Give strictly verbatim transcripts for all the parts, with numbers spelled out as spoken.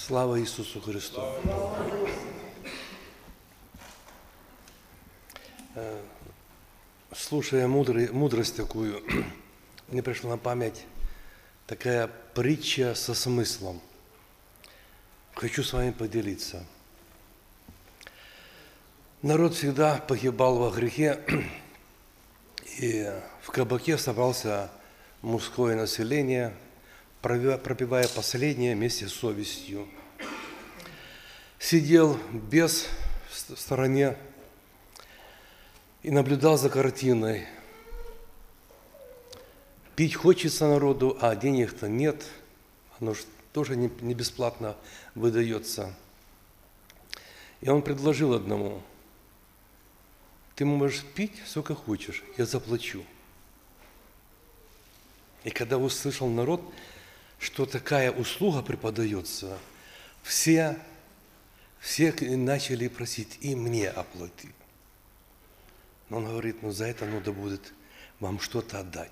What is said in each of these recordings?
Слава Иисусу Христу! Слушая мудрый, мудрость такую, мне пришла на память такая притча со смыслом. Хочу с вами поделиться. Народ всегда погибал во грехе, и в кабаке собрался мужское население, пропивая последнее вместе с совестью. Сидел бес в стороне и наблюдал за картиной. Пить хочется народу, а денег-то нет. Оно же тоже не бесплатно выдается. И он предложил одному: ты можешь пить сколько хочешь, я заплачу. И когда услышал народ, что такая услуга преподается, все, все начали просить: и мне оплати. Но он говорит: ну за это надо будет вам что-то отдать.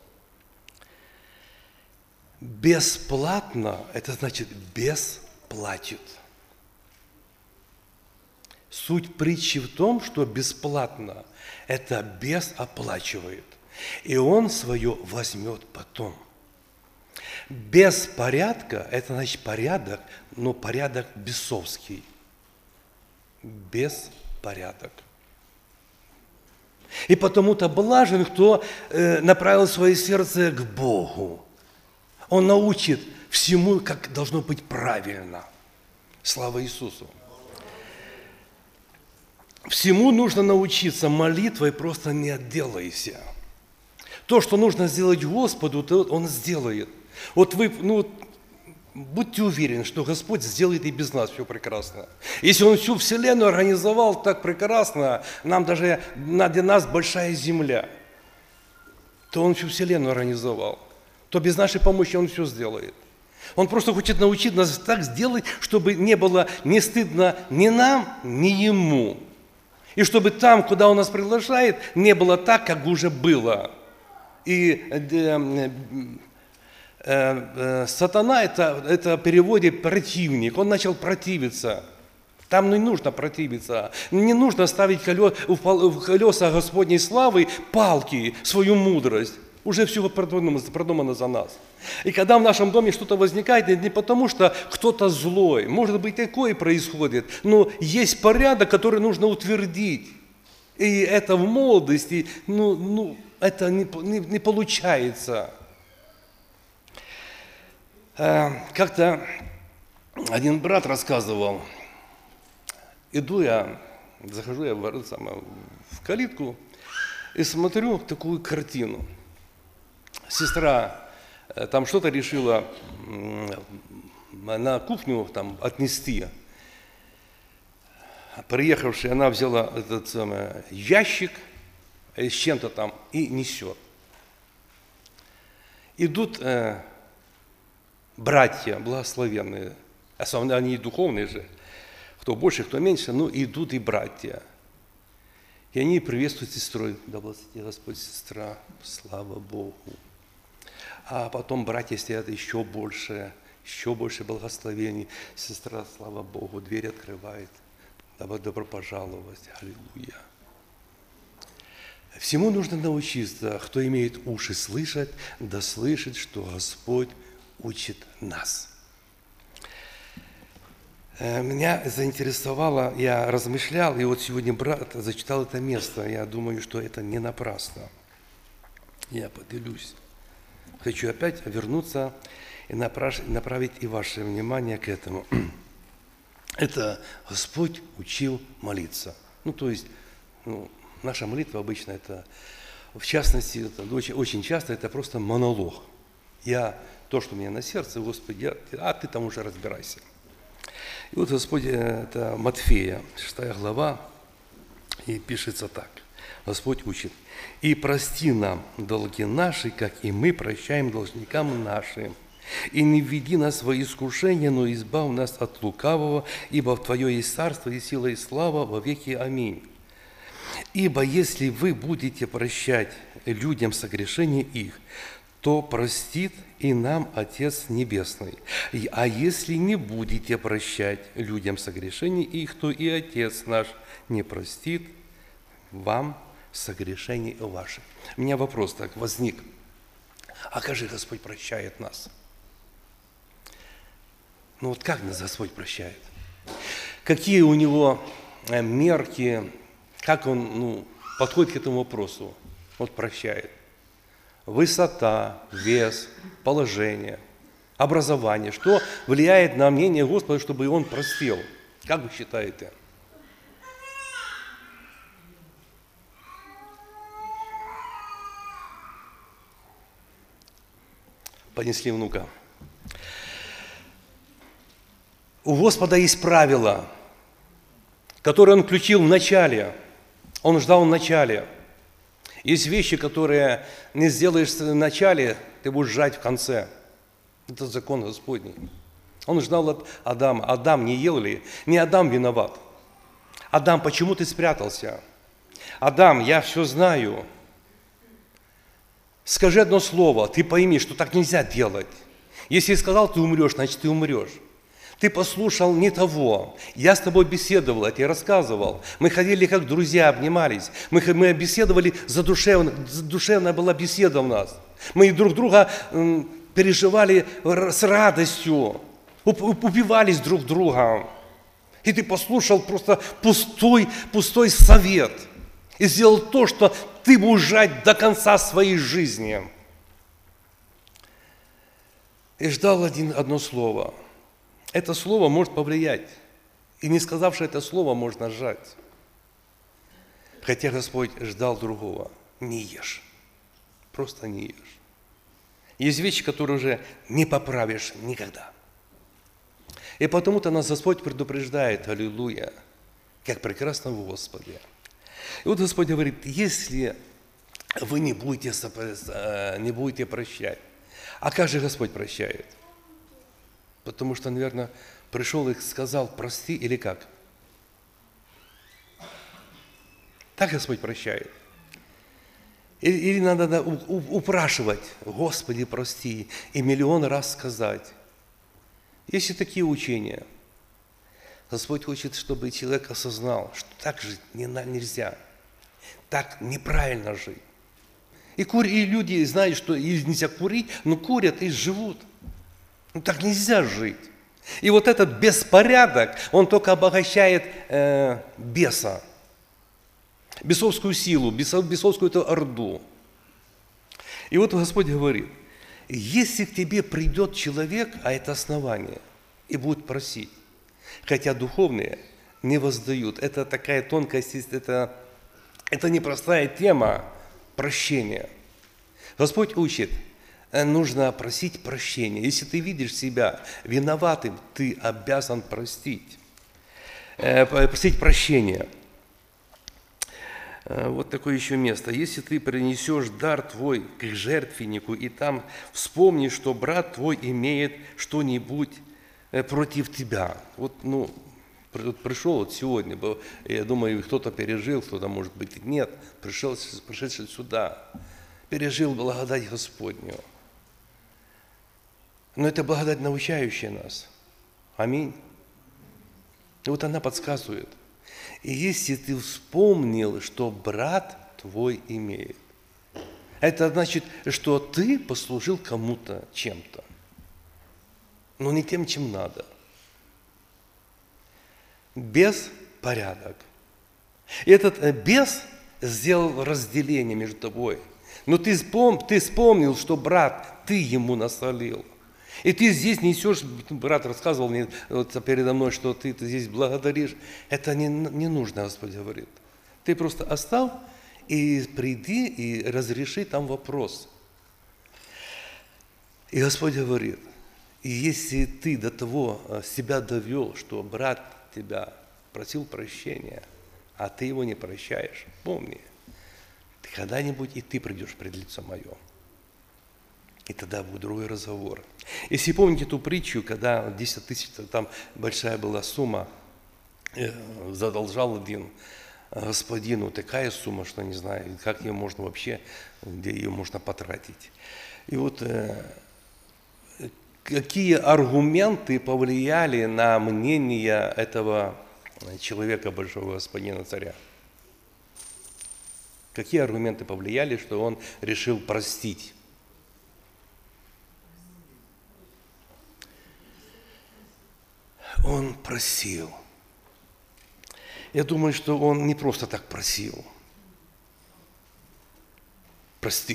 Бесплатно – это значит бес платит. Суть притчи в том, что бесплатно – это бес оплачивает, и он свое возьмет потом. Без порядка – это значит порядок, но порядок бесовский. Беспорядок. И потому-то блажен, кто э, направил свое сердце к Богу. Он научит всему, как должно быть правильно. Слава Иисусу! Всему нужно научиться, молитвой просто не отделайся. То, что нужно сделать Господу, то Он сделает. Вот вы, ну, будьте уверены, что Господь сделает и без нас все прекрасно. Если Он всю вселенную организовал так прекрасно, нам даже над нас большая земля, то Он всю вселенную организовал, то без нашей помощи Он все сделает. Он просто хочет научить нас так сделать, чтобы не было не стыдно ни нам, ни Ему. И чтобы там, куда Он нас приглашает, не было так, как уже было. И э, э, э, сатана, это, это в переводе противник, он начал противиться. Там не нужно противиться, не нужно ставить в колеса Господней славы палки, свою мудрость. Уже все продумано, продумано за нас. И когда в нашем доме что-то возникает, не потому что кто-то злой, может быть, такое происходит, но есть порядок, который нужно утвердить. И это в молодости, ну, ну это не, не, не получается. Как-то один брат рассказывал, иду я, захожу я в, в калитку и смотрю такую картину. Сестра там что-то решила на кухню там отнести. Приехавшая, она взяла этот самый ящик с чем-то там и несет. Идут э, братья благословенные, особенно они и духовные же, кто больше, кто меньше, но идут и братья. И они приветствуют сестру. Да благослови Господь, сестра, слава Богу. А потом братья стоят еще больше, еще больше благословений. Сестра, слава Богу, дверь открывает. Добро пожаловать, аллилуйя. Всему нужно научиться. Кто имеет уши слышать, да слышит, что Господь учит нас. Меня заинтересовало, я размышлял, и вот сегодня брат зачитал это место. Я думаю, что это не напрасно. Я поделюсь. Хочу опять вернуться и направить и ваше внимание к этому. Это Господь учил молиться. Ну, то есть, ну, наша молитва обычно это, в частности, это, очень, очень часто это просто монолог. Я, то, что у меня на сердце, Господи, я, а ты там уже разбирайся. И вот Господь, это Матфея, шестая глава, и пишется так. Господь учит: «И прости нам долги наши, как и мы прощаем должникам нашим. И не введи нас во искушение, но избавь нас от лукавого, ибо в Твое есть царство и сила и слава во веки. Аминь. Ибо если вы будете прощать людям согрешения их, то простит и нам Отец Небесный. И- А если не будете прощать людям согрешений их, то и Отец наш не простит вам согрешений ваших. У меня вопрос так возник. А как же Господь прощает нас? Ну вот как нас Господь прощает? Какие у Него э, мерки, как Он ну, подходит к этому вопросу? Вот прощает. Высота, вес, положение, образование. Что влияет на мнение Господа, чтобы Он простил? Как вы считаете? Понесли внука. У Господа есть правила, которые Он включил в начале. Он ждал в начале. Есть вещи, которые не сделаешь в начале, ты будешь ждать в конце. Это закон Господний. Он ждал от Адама. Адам не ел ли? Не Адам виноват. Адам, почему ты спрятался? Адам, я все знаю. Скажи одно слово, ты пойми, что так нельзя делать. Если я сказал, ты умрешь, значит, ты умрешь. Ты послушал не того. Я с тобой беседовал, я тебе рассказывал. Мы ходили как друзья, обнимались. Мы, мы беседовали задушевно, душевная была беседа у нас. Мы друг друга м, переживали с радостью, упивались друг другом. И ты послушал просто пустой, пустой совет. И сделал то, что ты будешь жать до конца своей жизни. И ждал один, одно слово. Это слово может повлиять. И не сказавши это слово, можно сжать. Хотя Господь ждал другого. Не ешь. Просто не ешь. Есть вещи, которые уже не поправишь никогда. И потому-то нас Господь предупреждает, аллилуйя, как прекрасно в Господе. И вот Господь говорит, если вы не будете, не будете прощать, а как же Господь прощает? Потому что, наверное, пришел и сказал, прости, или как? Так Господь прощает. Или, или надо упрашивать, Господи, прости, и миллион раз сказать. Есть и такие учения. Господь хочет, чтобы человек осознал, что так жить не, нельзя, так неправильно жить. И, кур, и люди знают, что нельзя курить, но курят и живут. Ну так нельзя жить. И вот этот беспорядок, он только обогащает э, беса, бесовскую силу, бесов, бесовскую эту орду. И вот Господь говорит, если к тебе придет человек, а это основание, и будет просить, хотя духовные не воздают, это такая тонкость, это, это непростая тема прощения. Господь учит, нужно просить прощения. Если ты видишь себя виноватым, ты обязан простить, э, просить прощения. Э, вот такое еще место. Если ты принесешь дар твой к жертвеннику, и там вспомнишь, что брат твой имеет что-нибудь э, против тебя. Вот, ну, пришел вот сегодня, я думаю, кто-то пережил, кто-то, может быть, нет, пришел, пришедший сюда, пережил благодать Господню. Но это благодать, научающая нас. Аминь. И вот она подсказывает. И если ты вспомнил, что брат твой имеет, это значит, что ты послужил кому-то чем-то. Но не тем, чем надо. Беспорядок. И этот бес сделал разделение между тобой. Но ты, вспом, ты вспомнил, что брат, ты ему насолил. И ты здесь несешь, брат рассказывал мне вот передо мной, что ты, ты здесь благодаришь. Это не, не нужно, Господь говорит. Ты просто оставь и приди и разреши там вопрос. И Господь говорит, и если ты до того себя довел, что брат тебя просил прощения, а ты его не прощаешь, помни, ты когда-нибудь и ты придешь пред лицо мое. И тогда будет другой разговор. Если помните ту притчу, когда десять тысяч, там большая была сумма, задолжал один господину, такая сумма, что не знаю, как ее можно вообще, где ее можно потратить. И вот э, какие аргументы повлияли на мнение этого человека, большого господина царя? Какие аргументы повлияли, что он решил простить? Он просил. Я думаю, что он не просто так просил. Прости.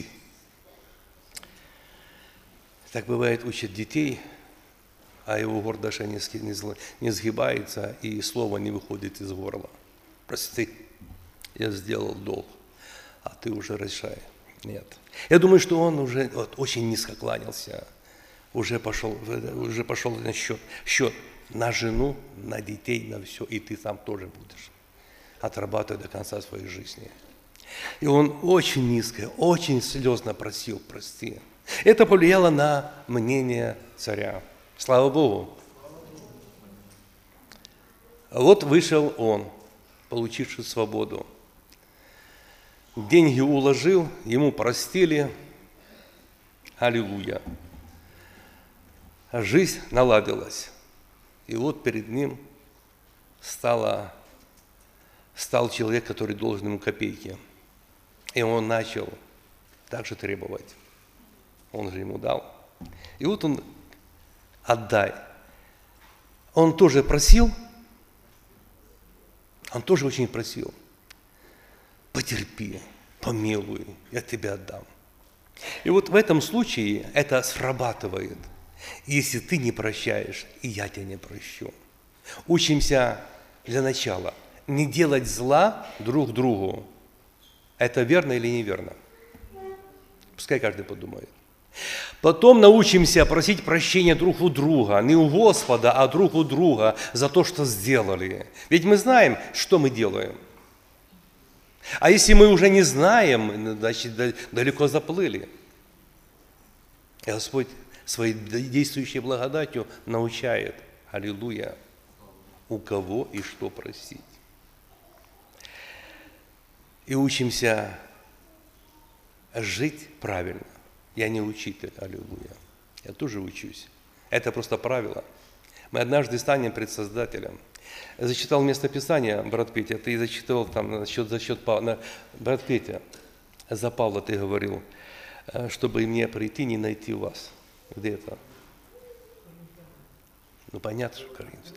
Так бывает, учат детей, а его гордость не сгибается, и слово не выходит из горла. Прости, я сделал долг, а ты уже решай. Нет. Я думаю, что он уже вот, очень низко кланялся, уже пошел, уже пошел на счет, счет на жену, на детей, на все, и ты сам тоже будешь отрабатывать до конца своей жизни. И он очень низко, очень слезно просил прости. Это повлияло на мнение царя. Слава Богу. Вот вышел он, получивший свободу. Деньги уложил, ему простили. Аллилуйя. Жизнь наладилась. И вот перед ним стало, стал человек, который должен ему копейки. И он начал также требовать. Он же ему дал. И вот он, отдай. Он тоже просил, он тоже очень просил. Потерпи, помилуй, я тебе отдам. И вот в этом случае это срабатывает. Если ты не прощаешь, и я тебя не прощу. Учимся для начала не делать зла друг другу. Это верно или неверно? Пускай каждый подумает. Потом научимся просить прощения друг у друга, не у Господа, а друг у друга за то, что сделали. Ведь мы знаем, что мы делаем. А если мы уже не знаем, значит, далеко заплыли. И Господь своей действующей благодатью научает, аллилуйя, у кого и что просить. И учимся жить правильно. Я не учитель, аллилуйя. Я тоже учусь. Это просто правило. Мы однажды станем пред Создателем. Я зачитал местописание, брат Петя, ты зачитывал там насчет, за счет Павла. Брат Петя, за Павла ты говорил, чтобы мне прийти, не найти вас. Где это? Ну, понятно, что Коринфян.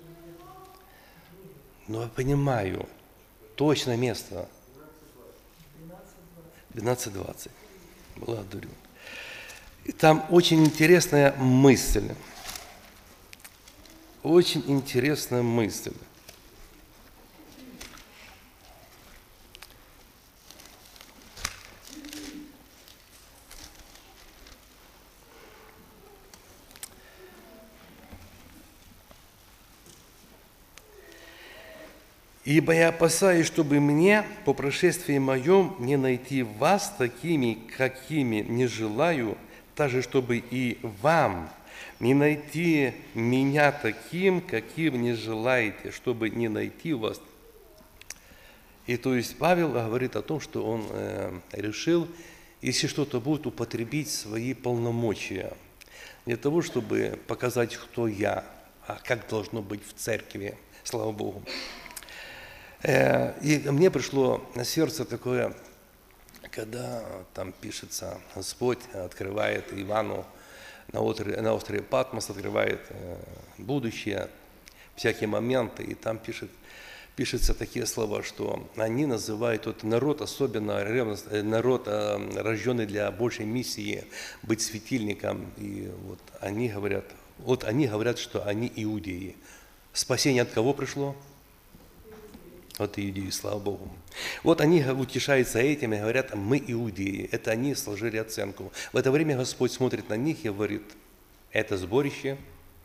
Но я понимаю, точно место. двенадцать двадцать. Благодарю. И там очень интересная мысль. Очень интересная мысль. Ибо я опасаюсь, чтобы мне по прошествии моем не найти вас такими, какими не желаю, также чтобы и вам не найти меня таким, каким не желаете, чтобы не найти вас. И то есть Павел говорит о том, что он э, решил, если что-то будет, употребить свои полномочия для того, чтобы показать, кто я, а как должно быть в церкви, слава Богу. И мне пришло на сердце такое, когда там пишется, Господь открывает Ивану на острове, на острове Патмос, открывает будущее, всякие моменты, и там пишет, пишется такие слова, что они называют тот народ, особенно народ, рожденный для большей миссии, быть светильником, и вот они говорят, вот они говорят, что они иудеи. Спасение от кого пришло? От иудеи, слава Богу. Вот они утешаются этим и говорят, мы иудеи. Это они сложили оценку. В это время Господь смотрит на них и говорит, это сборище.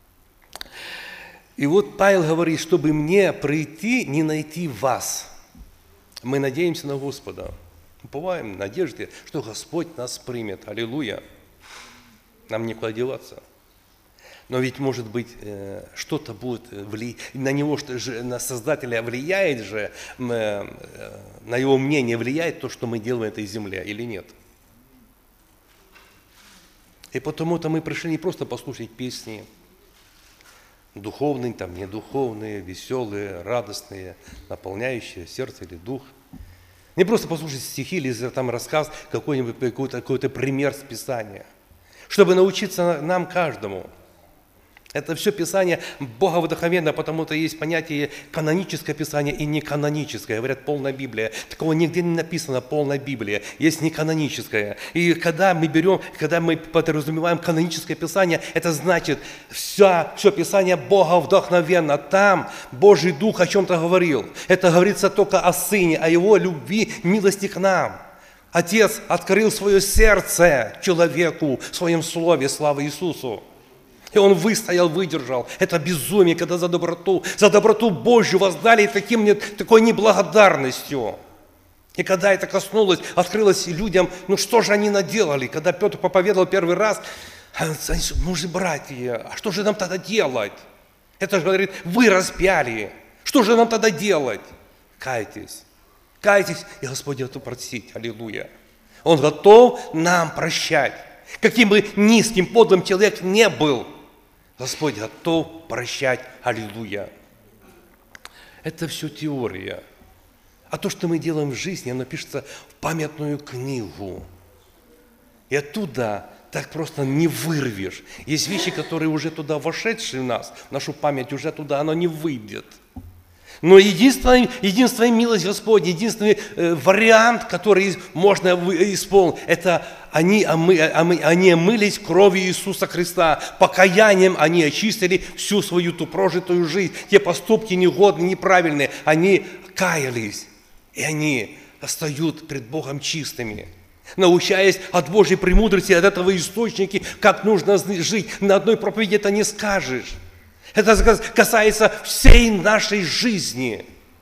И вот Павел говорит, чтобы мне прийти, не найти вас. Мы надеемся на Господа. Уповаем в надежде, что Господь нас примет. Аллилуйя. Нам некуда деваться. Но ведь, может быть, что-то будет влиять, на него, на Создателя влияет же, на его мнение влияет то, что мы делаем на этой земле, или нет? И потому-то мы пришли не просто послушать песни, духовные, там, недуховные, веселые, радостные, наполняющие сердце или дух. Не просто послушать стихи или там рассказ, какой-нибудь какой-то, какой-то пример с Писания, чтобы научиться нам каждому. Это все Писание боговдохновенно, потому-то есть понятие каноническое Писание и неканоническое. Говорят, полная Библия. Такого нигде не написано, полная Библия. Есть неканоническое. И когда мы берем, когда мы подразумеваем каноническое Писание, это значит, все, все Писание боговдохновенно. Там Божий Дух о чем-то говорил. Это говорится только о Сыне, о Его любви, милости к нам. Отец открыл свое сердце человеку в своем слове, слава Иисусу. И он выстоял, выдержал. Это безумие, когда за доброту, за доброту Божью воздали таким, такой неблагодарностью. И когда это коснулось, открылось людям, ну что же они наделали? Когда Петр проповедовал первый раз, ну же, братья, а что же нам тогда делать? Это же говорит, вы распяли. Что же нам тогда делать? Кайтесь. Кайтесь, и Господь готов простить. Аллилуйя. Он готов нам прощать. Каким бы низким, подлым человек не был, Господь готов прощать. Аллилуйя. Это все теория. А то, что мы делаем в жизни, оно пишется в памятную книгу. И оттуда так просто не вырвешь. Есть вещи, которые уже туда вошедшие в нас, в нашу память, уже туда оно не выйдет. Но единственная, единственная милость Господня, единственный э, вариант, который можно исполнить, это они, омы, омы, они омылись кровью Иисуса Христа. Покаянием они очистили всю свою ту прожитую жизнь. Те поступки негодные, неправильные, они каялись. И они остаются пред Богом чистыми. Научаясь от Божьей премудрости, от этого источника, как нужно жить. На одной проповеди это не скажешь. Это касается всей нашей жизни.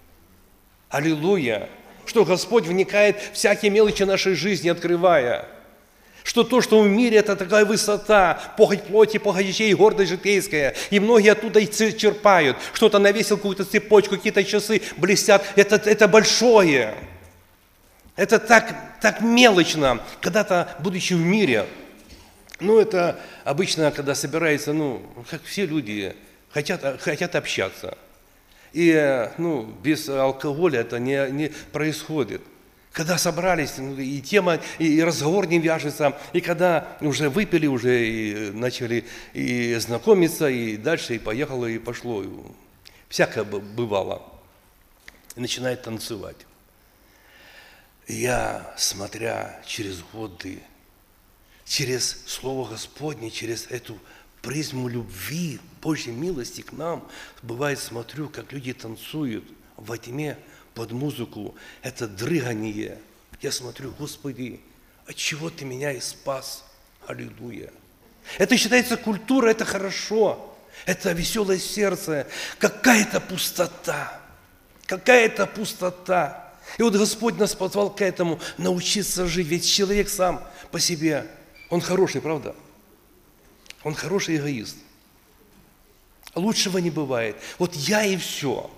Аллилуйя. Что Господь вникает в всякие мелочи нашей жизни, открывая. Что то, что в мире, это такая высота, похоть плоти, похоть очей, гордость житейская. И многие оттуда и черпают. Кто-то навесил какую-то цепочку, какие-то часы блестят. Это, это большое. Это так, так мелочно. Когда-то, будучи в мире, ну, это обычно, когда собирается, ну, как все люди, хотят, хотят общаться. И, ну, без алкоголя это не, не происходит. Когда собрались, и тема, и разговор не вяжется, и когда уже выпили, уже и начали и знакомиться, и дальше, и поехало, и пошло. Всякое бывало. И начинает танцевать. И я, смотря через годы, через Слово Господне, через эту призму любви, Божьей милости к нам, бывает, смотрю, как люди танцуют во тьме под музыку, это дрыгание. Я смотрю, Господи, от чего Ты меня и спас? Аллилуйя. Это считается культура, это хорошо. Это веселое сердце. Какая-то пустота. Какая-то пустота. И вот Господь нас позвал к этому, научиться жить. Ведь человек сам по себе, он хороший, правда? Он хороший эгоист. Лучшего не бывает. Вот я и все.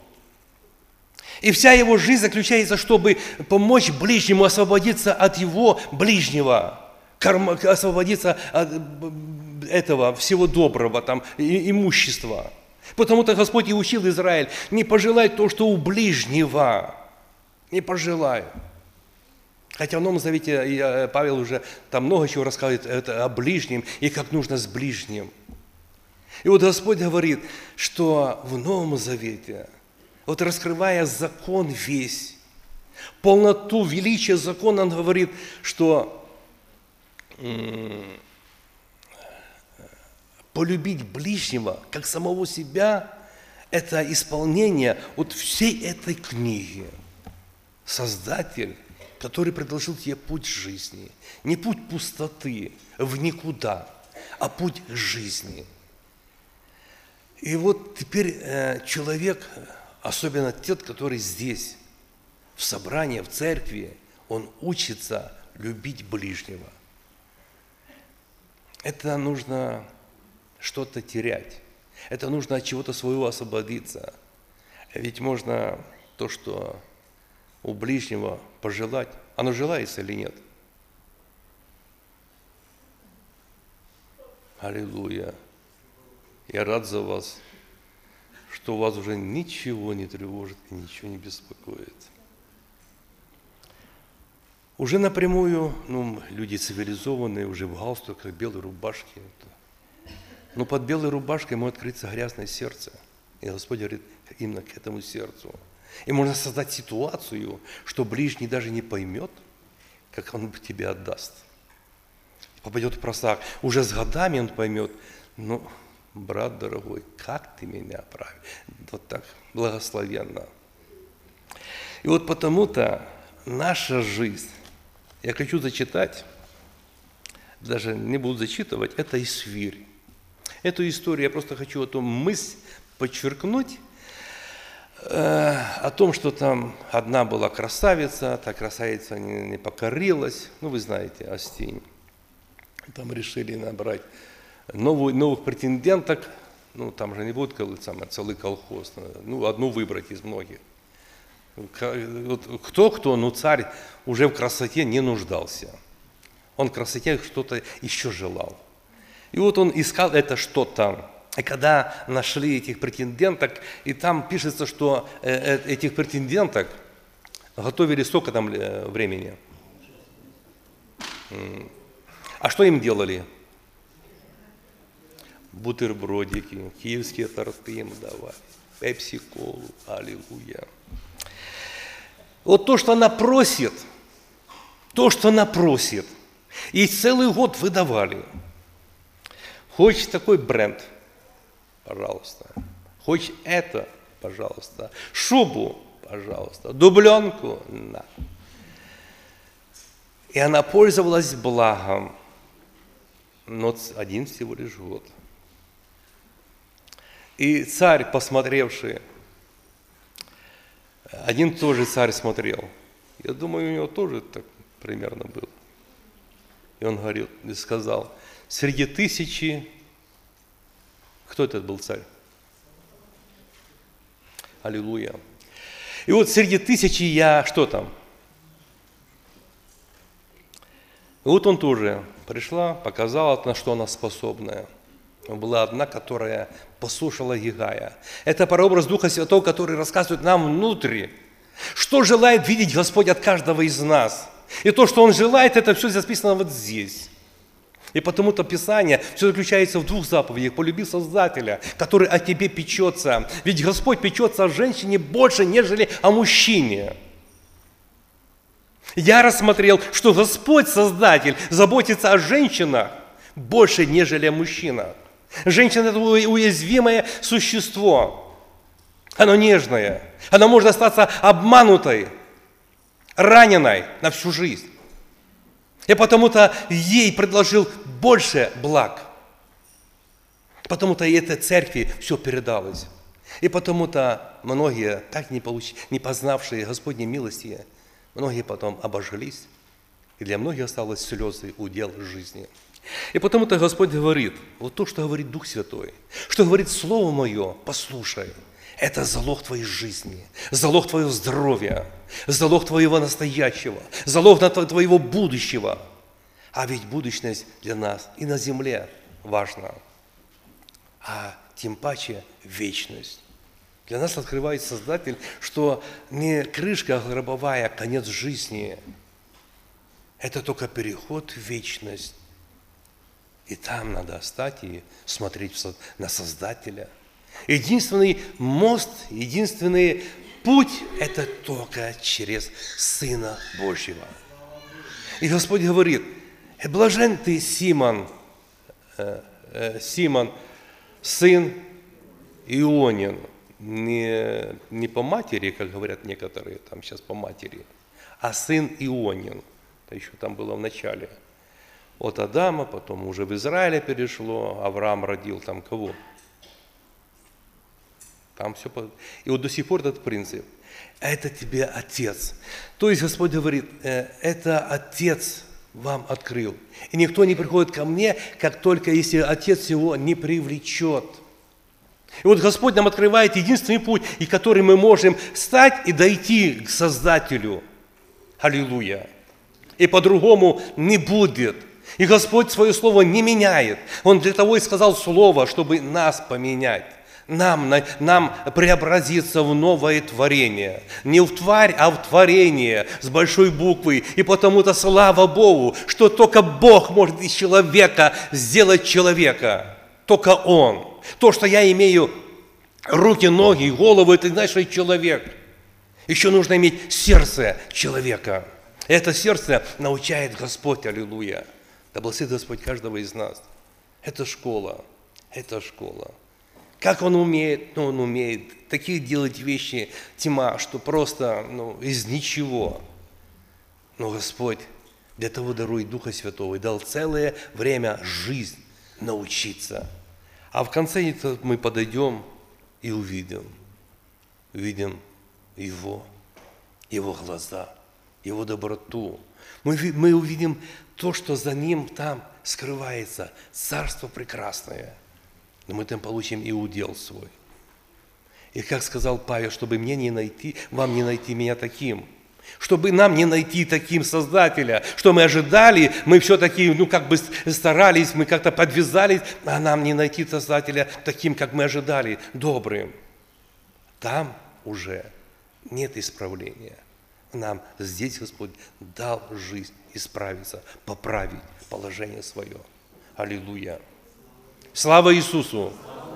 И вся его жизнь заключается, чтобы помочь ближнему освободиться от его ближнего, освободиться от этого всего доброго, там, имущества. Потому-то Господь и учил Израиль, не пожелай то, что у ближнего. Не пожелай. Хотя в Новом Завете Павел уже там много чего рассказывает это о ближнем и как нужно с ближним. И вот Господь говорит, что в Новом Завете, вот раскрывая закон весь, полноту, величие закона, Он говорит, что полюбить ближнего, как самого себя, это исполнение вот всей этой книги. Создатель, который предложил тебе путь жизни. Не путь пустоты, в никуда, а путь жизни. И вот теперь э, человек, особенно тот, который здесь, в собрании, в церкви, он учится любить ближнего. Это нужно что-то терять. Это нужно от чего-то своего освободиться. Ведь можно то, что у ближнего пожелать, оно желается или нет? Аллилуйя. Я рад за вас, что вас уже ничего не тревожит и ничего не беспокоит. Уже напрямую, ну, люди цивилизованные, уже в галстуках, белой рубашке. Но под белой рубашкой может открыться грязное сердце. И Господь говорит именно к этому сердцу. И можно создать ситуацию, что ближний даже не поймет, как он тебе отдаст. Попадет в просак. Уже с годами он поймет, ну, брат дорогой, как ты меня правил? Вот так, благословенно. И вот потому-то наша жизнь, я хочу зачитать, даже не буду зачитывать, это Исфирь. Эту историю я просто хочу эту мысль подчеркнуть, э, о том, что там одна была красавица, та красавица не, не покорилась, ну вы знаете, Астинь. Там решили набрать новую, новых претенденток, ну там же не будет целый колхоз, ну одну выбрать из многих. Кто-кто, но царь уже в красоте не нуждался. Он в красоте что-то еще желал. И вот он искал это что-то. И когда нашли этих претенденток, и там пишется, что этих претенденток готовили сколько там времени? А что им делали? Бутербродики, киевские торты им давали, пепси-колу, аллилуйя. Вот то, что она просит, то, что она просит, и целый год выдавали. Хочешь такой бренд? Пожалуйста. Хочешь это? Пожалуйста. Шубу? Пожалуйста. Дубленку? На. И она пользовалась благом, но один всего лишь год. И царь, посмотревший, один тоже царь смотрел. Я думаю, у него тоже так примерно было. И он говорил, и сказал, среди тысячи, кто этот был царь? Аллилуйя. И вот среди тысячи я, что там? И вот он тоже пришла, показала, на что она способная. Была одна, которая послушала Гигая. Это прообраз Духа Святого, который рассказывает нам внутри, что желает видеть Господь от каждого из нас. И то, что Он желает, это все записано вот здесь. И потому-то Писание все заключается в двух заповедях. Полюби Создателя, который о тебе печется. Ведь Господь печется о женщине больше, нежели о мужчине. Я рассмотрел, что Господь, Создатель, заботится о женщинах больше, нежели о мужчинах. Женщина – это уязвимое существо. Оно нежное. Оно может остаться обманутой, раненой на всю жизнь. И потому-то ей предложил больше благ. Потому-то и этой церкви все передалось. И потому-то многие, так не, получ... не познавшие Господней милости, многие потом обожглись. И для многих осталось слезы, удел жизни. И потому-то Господь говорит, вот то, что говорит Дух Святой, что говорит Слово Мое, послушай, это залог твоей жизни, залог твоего здоровья, залог твоего настоящего, залог твоего будущего. А ведь будущность для нас и на земле важна, а тем паче вечность. Для нас открывает Создатель, что не крышка гробовая, а конец жизни. Это только переход в вечность. И там надо стать и смотреть на Создателя. Единственный мост, единственный путь – это только через Сына Божьего. И Господь говорит, блажен ты, Симон, э, э, Симон, сын Ионин, не, не по матери, как говорят некоторые, там сейчас по матери, а сын Ионин. Это еще там было в начале. От Адама, потом уже в Израиле перешло, Авраам родил там кого? Там все. И вот до сих пор этот принцип. Это тебе Отец. То есть Господь говорит, это Отец вам открыл. И никто не приходит ко мне, как только если Отец его не привлечет. И вот Господь нам открывает единственный путь, и который мы можем стать и дойти к Создателю. Аллилуйя. И по-другому не будет. И Господь свое слово не меняет. Он для того и сказал слово, чтобы нас поменять. Нам, нам преобразиться в новое творение. Не в тварь, а в творение с большой буквы. И потому-то слава Богу, что только Бог может из человека сделать человека. Только Он. То, что я имею руки, ноги, голову, это значит, что я человек. Еще нужно иметь сердце человека. Это сердце научает Господь, аллилуйя. Да благословит Господь каждого из нас. Это школа. Это школа. Как он умеет? Ну, он умеет такие делать вещи, тьма, что просто ну, из ничего. Но Господь для того дарует Духа Святого и дал целое время жизнь научиться. А в конце мы подойдем и увидим. Увидим Его, Его глаза, Его доброту. Мы, мы увидим то, что за Ним там скрывается. Царство прекрасное. Но мы там получим и удел свой. И как сказал Павел, чтобы мне не найти, вам не найти меня таким. Чтобы нам не найти таким Создателя, что мы ожидали, мы все-таки, ну, как бы старались, мы как-то подвязались, а нам не найти Создателя таким, как мы ожидали, добрым. Там уже нет исправления. Нам здесь Господь дал жизнь исправиться, поправить положение свое. Аллилуйя. Слава Иисусу!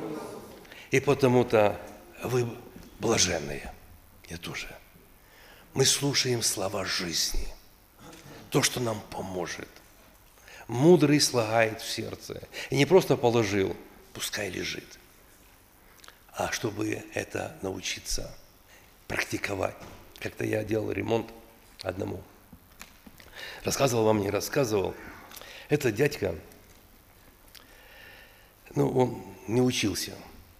И потому-то вы блаженные. Я тоже. Мы слушаем слова жизни. То, что нам поможет. Мудрый слагает в сердце. И не просто положил, пускай лежит. А чтобы это научиться практиковать. Как-то я делал ремонт одному. Рассказывал вам, не рассказывал. Этот дядька, ну, он не учился.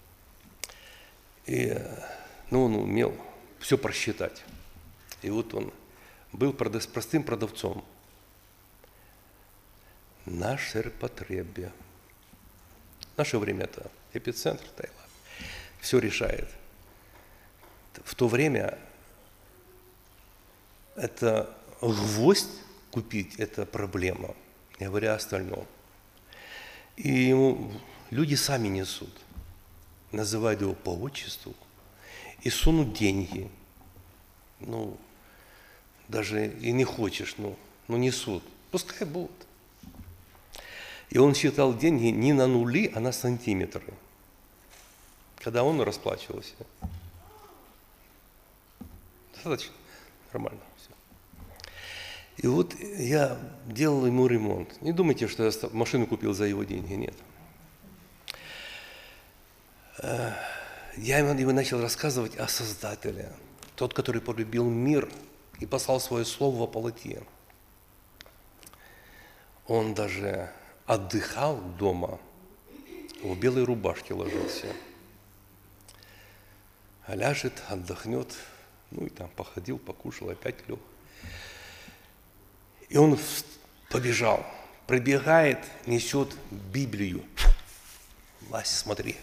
И, ну, он умел все просчитать. И вот он был простым продавцом. На ширпотребе. В наше время это эпицентр Таиланд. Все решает. В то время это гвоздь купить – это проблема, не говоря о остальном. И ему люди сами несут, называют его по отчеству и сунут деньги. Ну, даже и не хочешь, ну, ну несут. Пускай будут. И он считал деньги не на нули, а на сантиметры. Когда он расплачивался. Достаточно нормально все. И вот я делал ему ремонт. Не думайте, что я машину купил за его деньги. Нет. Я ему начал рассказывать о Создателе. Тот, который полюбил мир и послал свое слово во плоти. Он даже отдыхал дома, в белой рубашке ложился. А ляжет, отдохнет, ну и там походил, покушал, опять лег. И он побежал, прибегает, несет Библию. Вася, смотри.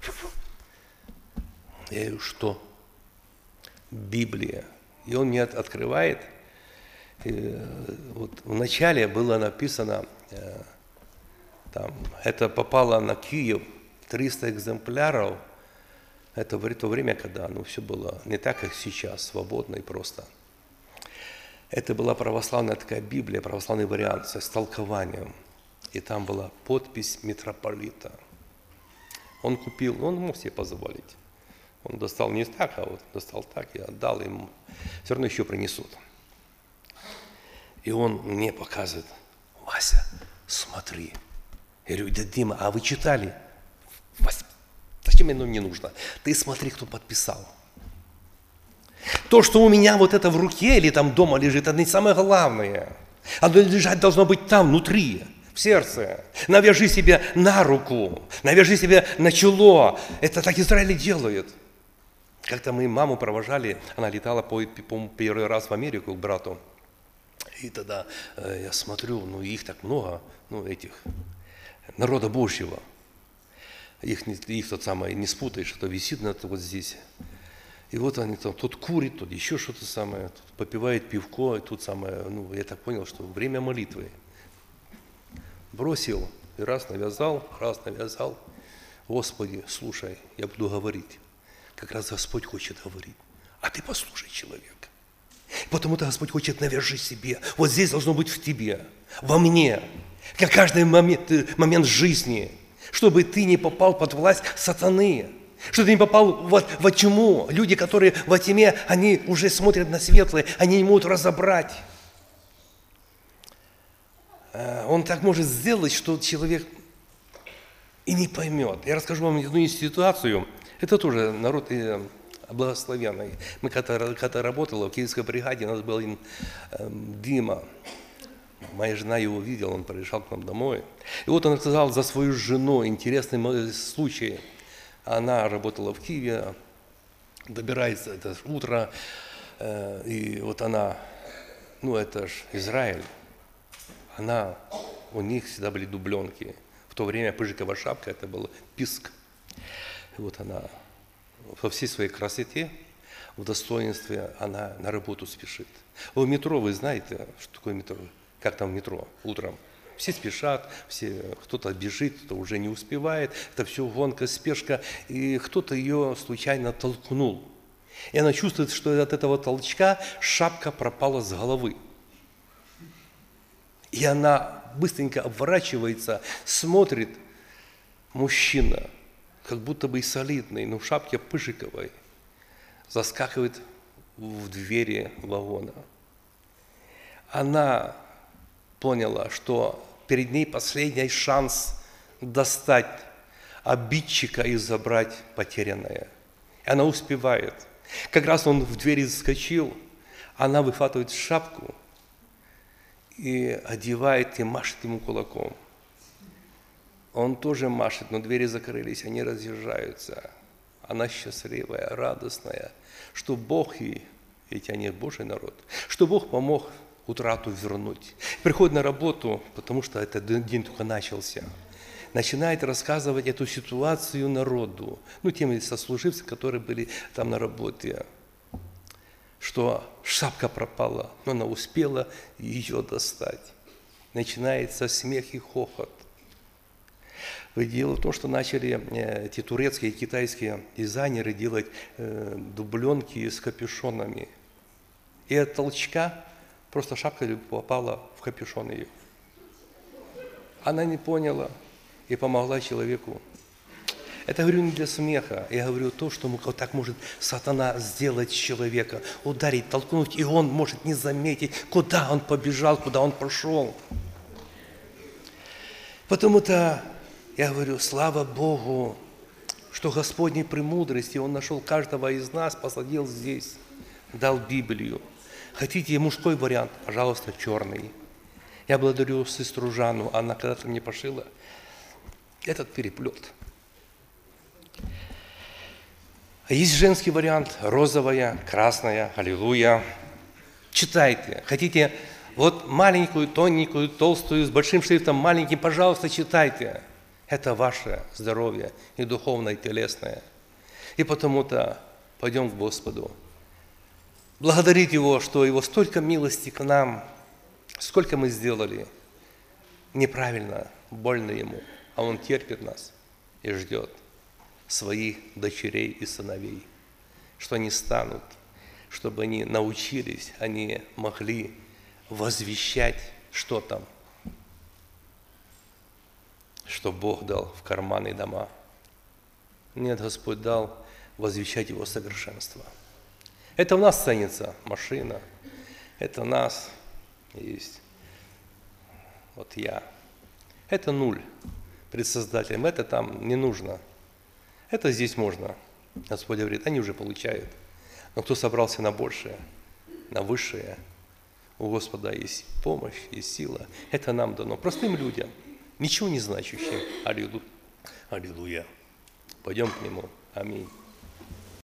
Я говорю, что? Библия. И он мне открывает. И вот вначале было написано, там, это попало на Киев, триста экземпляров. Это в то время, когда ну, все было не так, как сейчас, свободно и просто. Это была православная такая Библия, православный вариант с толкованием. И там была подпись митрополита. Он купил, он мог себе позволить. Он достал не так, а вот достал так и отдал ему. Все равно еще принесут. И он мне показывает, Вася, смотри. Я говорю, дядя Дима, а вы читали? Вася, зачем мне не нужно? Ты смотри, кто подписал. То, что у меня вот это в руке или там дома лежит, это не самое главное. Оно лежать должно быть там, внутри, в сердце. Навяжи себе на руку, навяжи себе на чело. Это так Израиль делает. Как-то мы маму провожали, она летала, по-моему, первый раз в Америку к брату. И тогда э, я смотрю, ну их так много, ну этих, народа Божьего. Их, их тот самый не спутаешь, что висит на вот здесь. И вот они там, тот курит, тот еще что-то самое, тут попивает пивко, и тут самое, ну я так понял, что время молитвы. бросил, и раз навязал, раз навязал. Господи, слушай, я буду говорить. Как раз Господь хочет говорить. А ты послушай человека. Потому-то Господь хочет навяжи себе. Вот здесь должно быть в тебе, во мне, как каждый момент, момент жизни, чтобы ты не попал под власть сатаны, чтобы ты не попал во, во тьму. Люди, которые во тьме, они уже смотрят на светлое, они не могут разобрать. Он так может сделать, что человек и не поймет. Я расскажу вам одну ситуацию. Это тоже народ благословенный. Мы когда, когда работали в киевской бригаде, у нас был один э, Дима. Моя жена его видела, он приезжал к нам домой. И вот он рассказал за свою жену интересный случай. Она работала в Киеве, добирается это утро, э, и вот она, ну это ж Израиль, она, у них всегда были дубленки. В то время пыжиковая шапка, это был писк. И вот она во всей своей красоте, в достоинстве, она на работу спешит. В метро, вы знаете, что такое метро? Как там в метро утром? Все спешат, все, кто-то бежит, кто уже не успевает. Это все гонка, спешка. И кто-то ее случайно толкнул. И она чувствует, что от этого толчка шапка пропала с головы. И она быстренько обворачивается, смотрит, мужчина, как будто бы и солидный, но в шапке пыжиковой, заскакивает в двери вагона. Она поняла, что перед ней последний шанс достать обидчика и забрать потерянное. И она успевает. Как раз он в двери заскочил, она выхватывает шапку и одевает, и машет ему кулаком. Он тоже машет, но двери закрылись, они разъезжаются. Она счастливая, радостная, что Бог ей, ведь они Божий народ, что Бог помог утрату вернуть. Приходит на работу, потому что этот день только начался. Начинает рассказывать эту ситуацию народу, ну, тем сослуживцам, которые были там на работе, что шапка пропала, но она успела ее достать. Начинается смех и хохот. Дело в том, что начали эти турецкие и китайские дизайнеры делать э, дубленки с капюшонами. И от толчка просто шапка попала в капюшон ее. Она не поняла и помогла человеку. Это говорю не для смеха, я говорю то, что вот так может сатана сделать человека, ударить, толкнуть, и он может не заметить, куда он побежал, куда он пошел. Потому-то я говорю, слава Богу, что Господней премудрости Он нашел каждого из нас, посадил здесь, дал Библию. Хотите мужской вариант? Пожалуйста, черный. Я благодарю сестру Жанну, она когда-то мне пошила этот переплет. Есть женский вариант, розовая, красная, аллилуйя. Читайте. Хотите вот маленькую, тоненькую, толстую, с большим шрифтом, маленьким, пожалуйста, читайте. Это ваше здоровье, и духовное, и телесное. И потому-то пойдем к Господу. Благодарить Его, что Его столько милости к нам, сколько мы сделали неправильно, больно Ему, а Он терпит нас и ждет своих дочерей и сыновей, что они станут, чтобы они научились, они могли возвещать, что там, что Бог дал в карманы дома. Нет, Господь дал возвещать Его совершенство. Это у нас ценится машина, это у нас есть. Вот я. Это нуль пред Создателем, это там не нужно. Это здесь можно. Господь говорит, они уже получают. Но кто собрался на большее, на высшее, у Господа есть помощь, есть сила. Это нам дано, простым людям, ничего не значащим. Аллилуйя. Аллилуйя. Пойдем к Нему. Аминь.